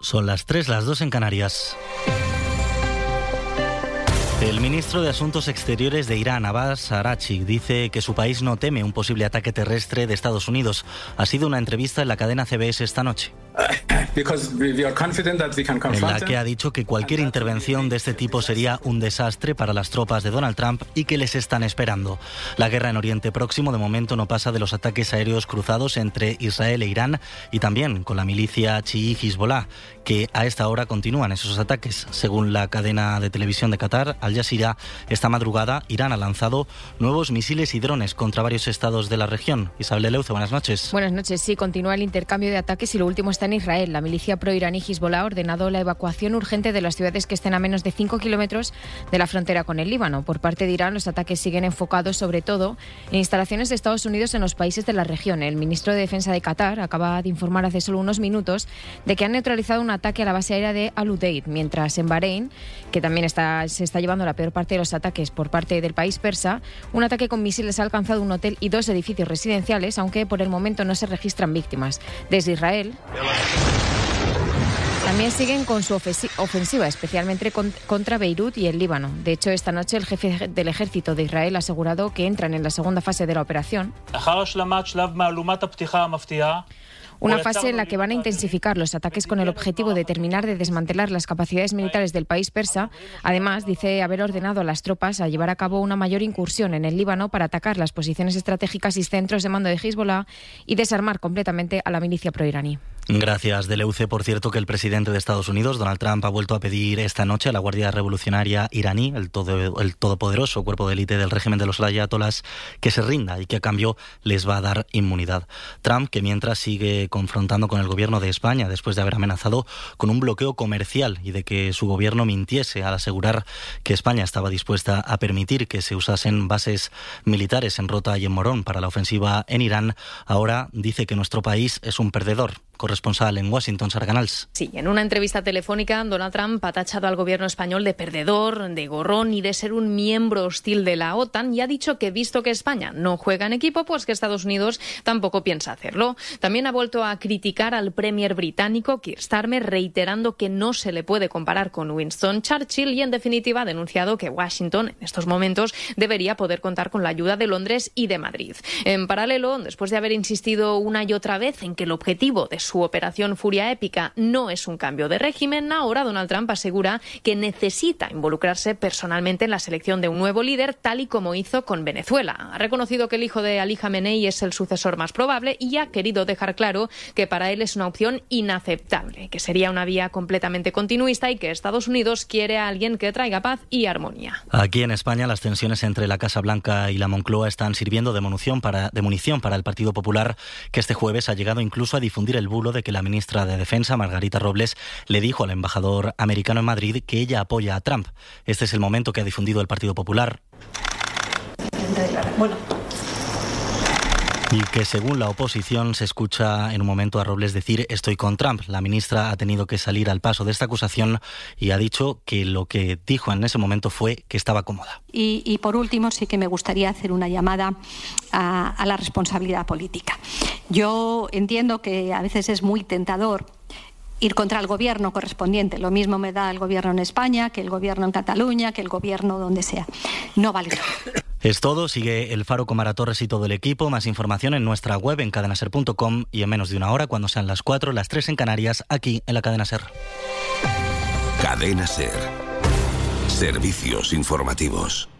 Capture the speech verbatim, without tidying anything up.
Son las tres, las dos en Canarias. El ministro de Asuntos Exteriores de Irán, Abbas Araghchi, dice que su país no teme un posible ataque terrestre de Estados Unidos. Ha sido una entrevista en la cadena C B S esta noche, en la que ha dicho que cualquier intervención de este tipo sería un desastre para las tropas de Donald Trump y que les están esperando. La guerra en Oriente Próximo de momento no pasa de los ataques aéreos cruzados entre Israel e Irán y también con la milicia chií Hezbollah, que a esta hora continúan esos ataques. Según la cadena de televisión de Qatar, Al Jazeera, esta madrugada Irán ha lanzado nuevos misiles y drones contra varios estados de la región. Isabel de Leuce, buenas noches. Buenas noches. Sí, continúa el intercambio de ataques y lo último está en Israel. La milicia pro-iraní Hezbollah ha ordenado la evacuación urgente de las ciudades que estén a menos de cinco kilómetros de la frontera con el Líbano. Por parte de Irán, los ataques siguen enfocados sobre todo en instalaciones de Estados Unidos en los países de la región. El ministro de Defensa de Qatar acaba de informar hace solo unos minutos de que han neutralizado un ataque a la base aérea de Al Udeid, mientras en Bahrein, que también está, se está llevando la peor parte de los ataques por parte del país persa, un ataque con misiles ha alcanzado un hotel y dos edificios residenciales, aunque por el momento no se registran víctimas. Desde Israel también siguen con su ofensiva, especialmente contra Beirut y el Líbano. De hecho, esta noche el jefe del ejército de Israel ha asegurado que entran en la segunda fase de la operación, una fase en la que van a intensificar los ataques con el objetivo de terminar de desmantelar las capacidades militares del país persa. Además, dice haber ordenado a las tropas a llevar a cabo una mayor incursión en el Líbano para atacar las posiciones estratégicas y centros de mando de Hezbollah y desarmar completamente a la milicia proiraní. Gracias, Deleuce. Por cierto, que el presidente de Estados Unidos, Donald Trump, ha vuelto a pedir esta noche a la Guardia Revolucionaria iraní, el, todo, el todopoderoso cuerpo de élite del régimen de los ayatolás, que se rinda y que a cambio les va a dar inmunidad. Trump, que mientras sigue confrontando con el gobierno de España después de haber amenazado con un bloqueo comercial y de que su gobierno mintiese al asegurar que España estaba dispuesta a permitir que se usasen bases militares en Rota y en Morón para la ofensiva en Irán, ahora dice que nuestro país es un perdedor. Corresponsal en Washington, Sara Canals. Sí, en una entrevista telefónica, Donald Trump ha tachado al gobierno español de perdedor, de gorrón y de ser un miembro hostil de la OTAN, y ha dicho que, visto que España no juega en equipo, pues que Estados Unidos tampoco piensa hacerlo. También ha vuelto a criticar al premier británico Keir Starmer, reiterando que no se le puede comparar con Winston Churchill, y en definitiva ha denunciado que Washington en estos momentos debería poder contar con la ayuda de Londres y de Madrid. En paralelo, después de haber insistido una y otra vez en que el objetivo de su operación Furia Épica no es un cambio de régimen, ahora Donald Trump asegura que necesita involucrarse personalmente en la selección de un nuevo líder, tal y como hizo con Venezuela. Ha reconocido que el hijo de Ali Khamenei es el sucesor más probable y ha querido dejar claro que para él es una opción inaceptable, que sería una vía completamente continuista y que Estados Unidos quiere a alguien que traiga paz y armonía. Aquí en España, las tensiones entre la Casa Blanca y la Moncloa están sirviendo de munición para, de munición para el Partido Popular, que este jueves ha llegado incluso a difundir el bulo de que la ministra de Defensa, Margarita Robles, le dijo al embajador americano en Madrid que ella apoya a Trump. Este es el momento que ha difundido el Partido Popular. Bueno. Y que según la oposición se escucha en un momento a Robles decir estoy con Trump. La ministra ha tenido que salir al paso de esta acusación y ha dicho que lo que dijo en ese momento fue que estaba cómoda. Y, y por último sí que me gustaría hacer una llamada a, a la responsabilidad política. Yo entiendo que a veces es muy tentador ir contra el gobierno correspondiente. Lo mismo me da el gobierno en España, que el gobierno en Cataluña, que el gobierno donde sea. No vale todo. Es todo. Sigue El Faro con Mara Torres y todo el equipo. Más información en nuestra web en cadena ser punto com y en menos de una hora, cuando sean las cuatro, las tres en Canarias, aquí en la Cadena Ser. Cadena Ser. Servicios informativos.